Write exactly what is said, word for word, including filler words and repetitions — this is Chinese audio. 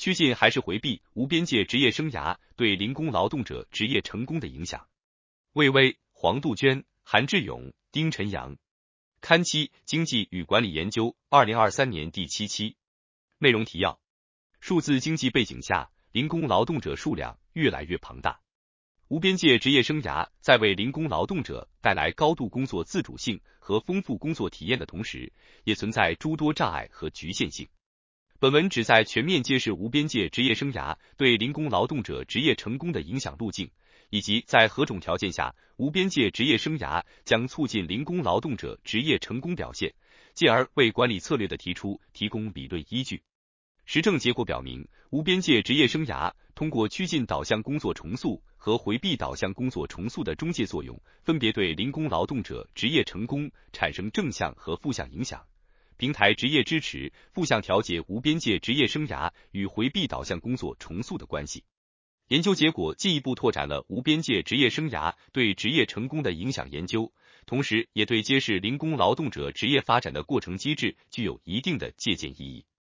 趋近还是回避无边界职业生涯对零工劳动者职业成功的影响。魏巍、黄杜鹃、韩志勇、丁晨阳。刊七经济与管理研究二零二三年第七期。内容提要：数字经济背景下，零工劳动者数量越来越庞大。无边界职业生涯在为零工劳动者带来高度工作自主性和丰富工作体验的同时，也存在诸多障碍和局限性。本文旨在全面揭示无边界职业生涯对零工劳动者职业成功的影响路径，以及在何种条件下无边界职业生涯将促进零工劳动者职业成功表现，进而为管理策略的提出提供理论依据。实证结果表明，无边界职业生涯通过趋近导向工作重塑和回避导向工作重塑的中介作用，分别对零工劳动者职业成功产生正向和负向影响。平台职业支持负向调节无边界职业生涯与回避导向工作重塑的关系。研究结果进一步拓展了无边界职业生涯对职业成功的影响研究，同时也对揭示零工劳动者职业发展的过程机制具有一定的借鉴意义。